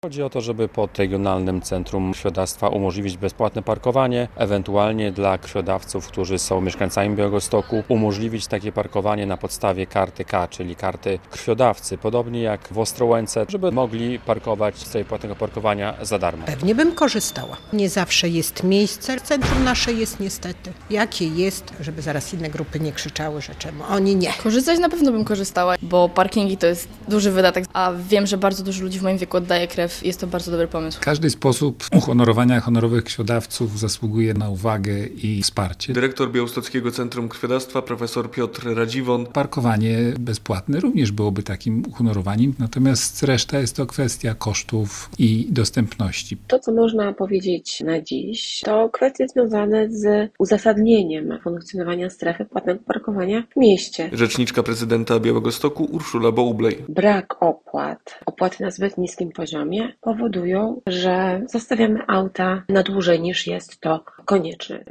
Chodzi o to, żeby pod Regionalnym Centrum Krwiodawstwa umożliwić bezpłatne parkowanie, ewentualnie dla krwiodawców, którzy są mieszkańcami Białegostoku, umożliwić takie parkowanie na podstawie karty K, czyli karty krwiodawcy, podobnie jak w Ostrołęce, żeby mogli parkować z tej płatnego parkowania za darmo. Pewnie bym korzystała. Nie zawsze jest miejsce. Centrum nasze jest niestety. Jakie jest, żeby zaraz inne grupy nie krzyczały, że czemu oni nie. Korzystać na pewno bym korzystała, bo parkingi to jest duży wydatek, a wiem, że bardzo dużo ludzi w moim wieku oddaje krew. Jest to bardzo dobry pomysł. Każdy sposób uhonorowania honorowych krwiodawców zasługuje na uwagę i wsparcie. Dyrektor Białostockiego Centrum Krwiodawstwa profesor Piotr Radziwon. Parkowanie bezpłatne również byłoby takim uhonorowaniem, natomiast reszta jest to kwestia kosztów i dostępności. To, co można powiedzieć na dziś, to kwestie związane z uzasadnieniem funkcjonowania strefy płatnego parkowania w mieście. Rzeczniczka prezydenta Białegostoku Urszula Boublej. Brak opłaty na zbyt niskim poziomie powodują, że zostawiamy auta na dłużej niż jest to konieczne.